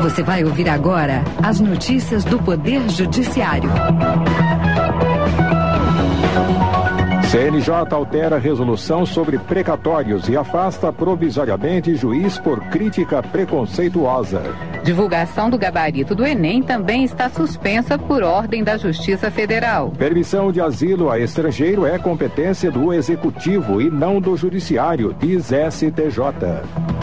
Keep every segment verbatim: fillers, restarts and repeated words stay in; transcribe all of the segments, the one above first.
Você vai ouvir agora as notícias do Poder Judiciário. C N J altera resolução sobre precatórios e afasta provisoriamente juiz por crítica preconceituosa. Divulgação do gabarito do Enem também está suspensa por ordem da Justiça Federal. Permissão de asilo a estrangeiro é competência do Executivo e não do Judiciário, diz S T J.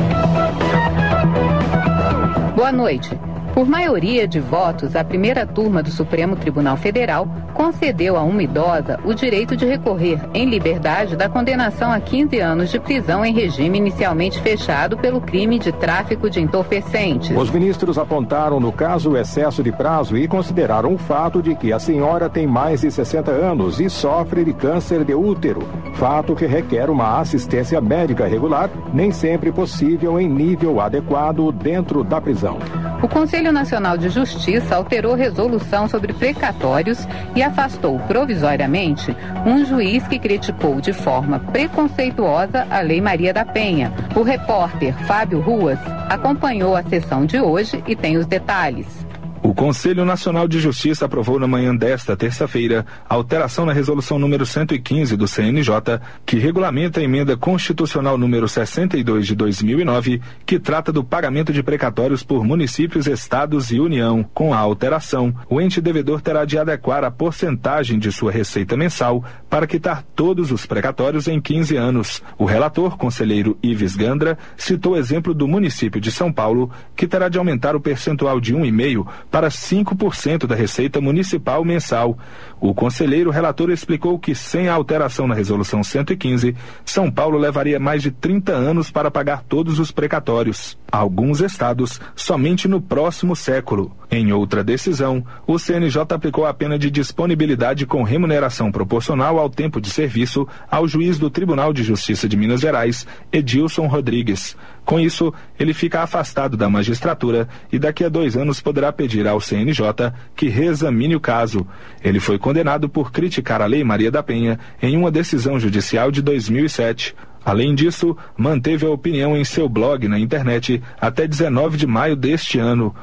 Boa noite. Por maioria de votos, a primeira turma do Supremo Tribunal Federal concedeu a uma idosa o direito de recorrer em liberdade da condenação a quinze anos de prisão em regime inicialmente fechado pelo crime de tráfico de entorpecentes. Os ministros apontaram no caso o excesso de prazo e consideraram o fato de que a senhora tem mais de sessenta anos e sofre de câncer de útero, fato que requer uma assistência médica regular, nem sempre possível em nível adequado dentro da prisão. O Conselho Nacional de Justiça alterou resolução sobre precatórios e afastou provisoriamente um juiz que criticou de forma preconceituosa a Lei Maria da Penha. O repórter Fábio Ruas acompanhou a sessão de hoje e tem os detalhes. O Conselho Nacional de Justiça aprovou na manhã desta terça-feira a alteração na resolução número cento e quinze do C N J, que regulamenta a emenda constitucional número sessenta e dois de dois mil e nove, que trata do pagamento de precatórios por municípios, estados e União. Com a alteração, o ente devedor terá de adequar a porcentagem de sua receita mensal para quitar todos os precatórios em quinze anos. O relator, conselheiro Ives Gandra, citou o exemplo do município de São Paulo, que terá de aumentar o percentual de um vírgula cinco por cento para cinco por cento da receita municipal mensal. O conselheiro relator explicou que, sem a alteração na resolução cento e quinze, São Paulo levaria mais de trinta anos para pagar todos os precatórios. Alguns estados, somente no próximo século. Em outra decisão, o C N J aplicou a pena de disponibilidade com remuneração proporcional ao tempo de serviço ao juiz do Tribunal de Justiça de Minas Gerais, Edilson Rodrigues. Com isso, ele fica afastado da magistratura e daqui a dois anos poderá pedir ao C N J que reexamine o caso. Ele foi condenado por criticar a Lei Maria da Penha em uma decisão judicial de dois mil e sete. Além disso, manteve a opinião em seu blog na internet até dezenove de maio deste ano.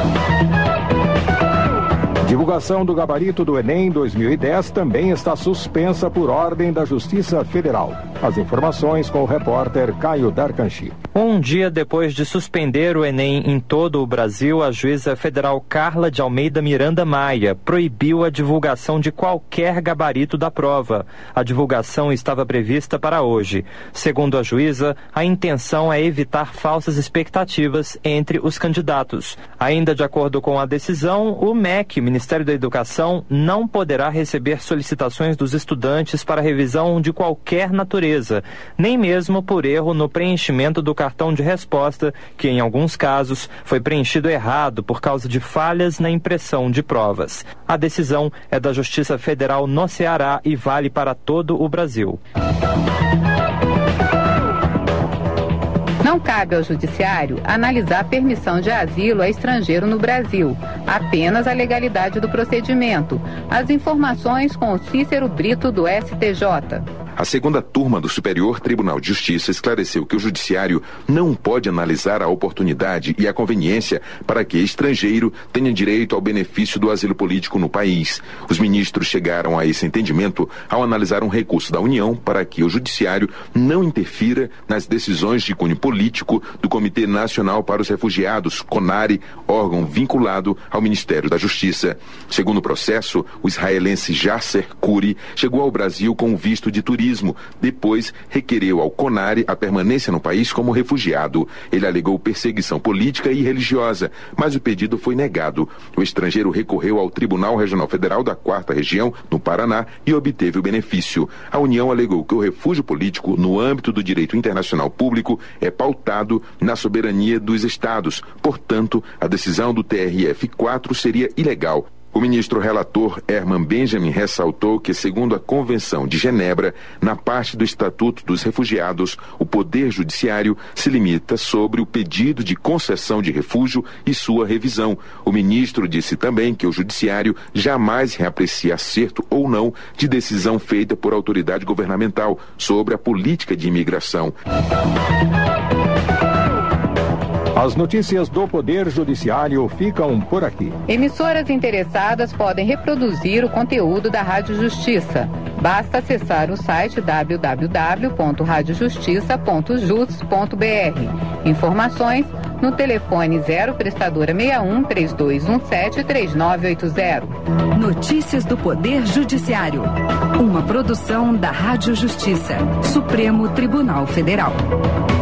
Divulgação do gabarito do Enem dois mil e dez também está suspensa por ordem da Justiça Federal. As informações com o repórter Caio Darcanchi. Um dia depois de suspender o Enem em todo o Brasil, a juíza federal Carla de Almeida Miranda Maia proibiu a divulgação de qualquer gabarito da prova. A divulgação estava prevista para hoje. Segundo a juíza, a intenção é evitar falsas expectativas entre os candidatos. Ainda de acordo com a decisão, o M E C, Ministério da Educação, não poderá receber solicitações dos estudantes para revisão de qualquer natureza, nem mesmo por erro no preenchimento do cartão de resposta, que em alguns casos foi preenchido errado por causa de falhas na impressão de provas. A decisão é da Justiça Federal no Ceará e vale para todo o Brasil. Não cabe ao Judiciário analisar a permissão de asilo a estrangeiro no Brasil, apenas a legalidade do procedimento. As informações com o Cícero Brito, do S T J. A segunda turma do Superior Tribunal de Justiça esclareceu que o Judiciário não pode analisar a oportunidade e a conveniência para que estrangeiro tenha direito ao benefício do asilo político no país. Os ministros chegaram a esse entendimento ao analisar um recurso da União para que o Judiciário não interfira nas decisões de cunho político do Comitê Nacional para os Refugiados, CONARE, órgão vinculado ao Ministério da Justiça. Segundo o processo, o israelense Yasser Khoury chegou ao Brasil com visto de turismo. Depois, requereu ao CONARE a permanência no país como refugiado. Ele alegou perseguição política e religiosa, mas o pedido foi negado. O estrangeiro recorreu ao Tribunal Regional Federal da quarta Região, no Paraná, e obteve o benefício. A União alegou que o refúgio político, no âmbito do direito internacional público, é pautado na soberania dos estados. Portanto, a decisão do T R F quatro seria ilegal. O ministro relator Herman Benjamin ressaltou que, segundo a Convenção de Genebra, na parte do Estatuto dos Refugiados, o Poder Judiciário se limita sobre o pedido de concessão de refúgio e sua revisão. O ministro disse também que o Judiciário jamais reaprecia acerto ou não de decisão feita por autoridade governamental sobre a política de imigração. As notícias do Poder Judiciário ficam por aqui. Emissoras interessadas podem reproduzir o conteúdo da Rádio Justiça. Basta acessar o site w w w ponto rádio justiça ponto jus ponto b r. Informações no telefone zero prestadora sessenta e um, três dois um sete, três nove oito zero. Notícias do Poder Judiciário. Uma produção da Rádio Justiça, Supremo Tribunal Federal.